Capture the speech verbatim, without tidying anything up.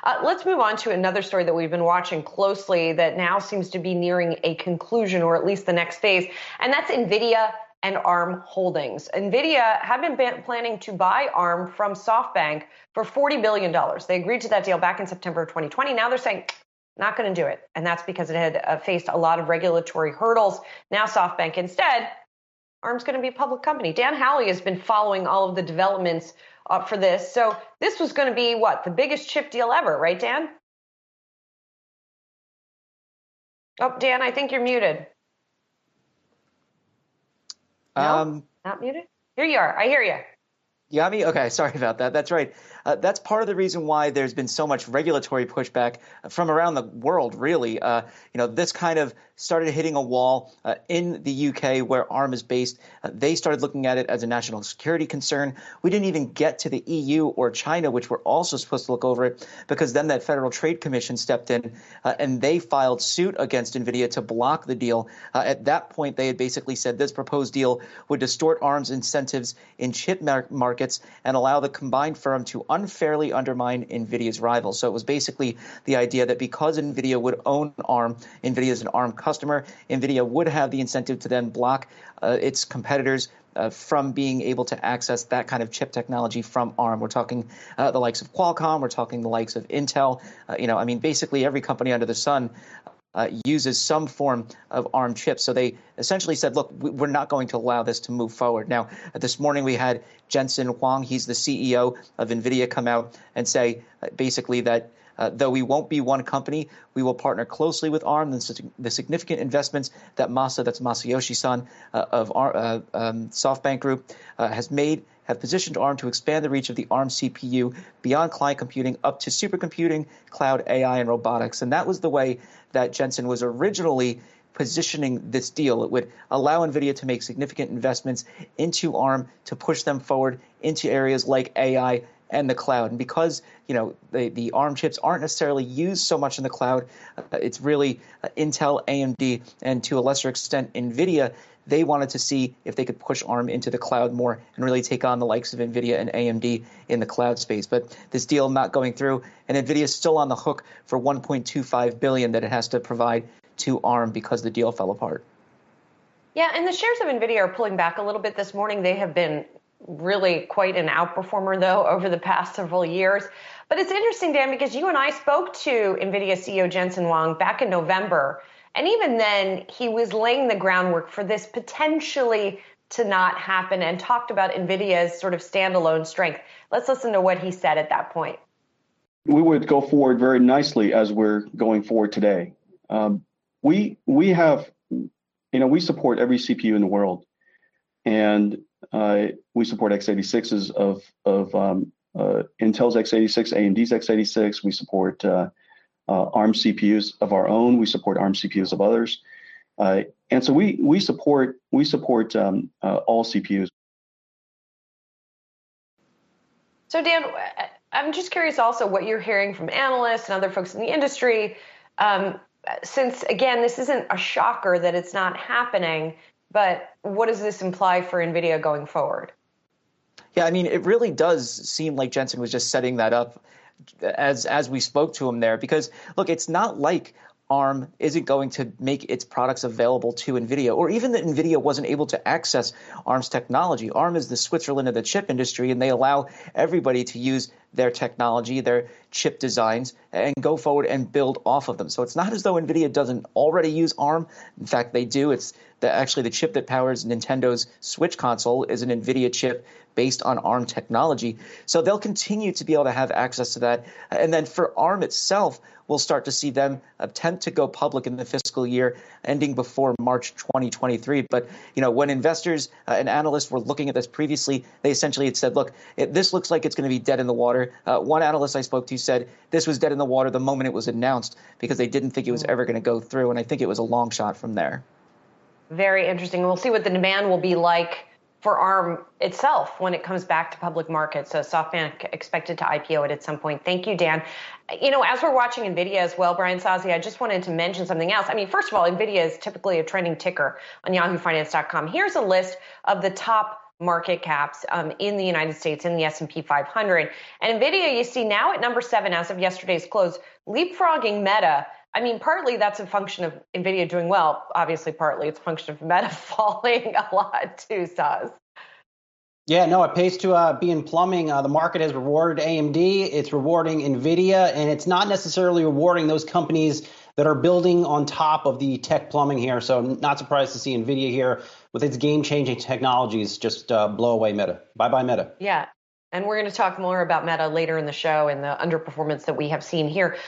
Uh, let's move on to another story that we've been watching closely that now seems to be nearing a conclusion, or at least the next phase, and that's NVIDIA and ARM Holdings. NVIDIA had been planning to buy ARM from SoftBank for forty billion dollars. They agreed to that deal back in September of twenty twenty. Now they're saying, not going to do it. And that's because it had uh, faced a lot of regulatory hurdles. Now SoftBank instead, ARM's going to be a public company. Dan Howley has been following all of the developments uh, for this. So this was going to be, what, the biggest chip deal ever, right, Dan? Oh, Dan, I think you're muted. No, Um, not muted? Here you are. I hear you. You got me? Okay, sorry about that. That's right. Uh, that's part of the reason why there's been so much regulatory pushback from around the world, really. Uh, you know, this kind of started hitting a wall uh, in the U K where ARM is based. Uh, they started looking at it as a national security concern. We didn't even get to the E U or China, which were also supposed to look over it, because then that Federal Trade Commission stepped in uh, and they filed suit against NVIDIA to block the deal. Uh, at that point, they had basically said this proposed deal would distort ARM's incentives in chip mar- markets and allow the combined firm to unfairly undermine NVIDIA's rivals. So it was basically the idea that because NVIDIA would own ARM, NVIDIA is an ARM customer, NVIDIA would have the incentive to then block uh, its competitors uh, from being able to access that kind of chip technology from ARM. We're talking uh, the likes of Qualcomm, we're talking the likes of Intel. Uh, you know, I mean, basically every company under the sun Uh, uses some form of ARM chips. So they essentially said, look, we're not going to allow this to move forward. Now, uh, this morning we had Jensen Huang, he's the C E O of NVIDIA, come out and say uh, basically that uh, though we won't be one company, we will partner closely with ARM. The, the significant investments that Masa, that's Masayoshi-san uh, of our, uh, um, SoftBank Group, uh, has made have positioned ARM to expand the reach of the ARM C P U beyond client computing up to supercomputing, cloud, A I, and robotics. And that was the way that Jensen was originally positioning this deal. It would allow NVIDIA to make significant investments into ARM to push them forward into areas like A I and the cloud. And because, you know, the, the ARM chips aren't necessarily used so much in the cloud, uh, it's really uh, Intel, A M D, and to a lesser extent, NVIDIA. They wanted to see if they could push ARM into the cloud more and really take on the likes of NVIDIA and A M D in the cloud space. But this deal not going through, and NVIDIA is still on the hook for one point two five billion dollars that it has to provide to ARM because the deal fell apart. Yeah, and the shares of NVIDIA are pulling back a little bit this morning. They have been really quite an outperformer, though, over the past several years. But it's interesting, Dan, because you and I spoke to NVIDIA C E O Jensen Huang back in November. And even then, he was laying the groundwork for this potentially to not happen and talked about NVIDIA's sort of standalone strength. Let's listen to what he said at that point. We would go forward very nicely as we're going forward today. Um, we we have, you know, we support every C P U in the world, and uh, we support x eighty-sixes of of um, uh, Intel's x eighty-six, A M D's x eighty-six. We support uh, uh, ARM C P Us of our own. We support ARM C P Us of others, uh, and so we we support we support um, uh, all C P Us. So Dan, I'm just curious also what you're hearing from analysts and other folks in the industry. Um, since, again, this isn't a shocker that it's not happening, but what does this imply for NVIDIA going forward? Yeah, I mean, it really does seem like Jensen was just setting that up as as we spoke to him there, because, look, it's not like ARM isn't going to make its products available to NVIDIA, or even that NVIDIA wasn't able to access ARM's technology. ARM is the Switzerland of the chip industry, and they allow everybody to use their technology, their chip designs, and go forward and build off of them. So it's not as though NVIDIA doesn't already use ARM. In fact, they do. It's the, actually the chip that powers Nintendo's Switch console is an NVIDIA chip based on ARM technology. So they'll continue to be able to have access to that. And then for ARM itself, we'll start to see them attempt to go public in the fiscal year ending before March twenty twenty-three. But, you know, when investors uh, and analysts were looking at this previously, they essentially had said, look, it, this looks like it's going to be dead in the water. Uh, one analyst I spoke to said this was dead in the water the moment it was announced because they didn't think it was ever going to go through. And I think it was a long shot from there. Very interesting. We'll see what the demand will be like for ARM itself when it comes back to public markets. So SoftBank expected to I P O it at some point. Thank you, Dan. You know, as we're watching NVIDIA as well, Brian Sozzi, I just wanted to mention something else. I mean, first of all, NVIDIA is typically a trending ticker on Yahoo Finance dot com. Here's a list of the top market caps um, in the United States in the S and P five hundred. And NVIDIA, you see now at number seven as of yesterday's close, leapfrogging Meta. I mean, partly that's a function of NVIDIA doing well. Obviously, partly it's a function of Meta falling a lot too, Saz. Yeah, no, it pays to uh, be in plumbing. Uh, the market has rewarded A M D. It's rewarding NVIDIA, and it's not necessarily rewarding those companies that are building on top of the tech plumbing here. So not surprised to see NVIDIA here with its game-changing technologies just uh, blow away Meta. Bye-bye, Meta. Yeah, and we're going to talk more about Meta later in the show and the underperformance that we have seen here.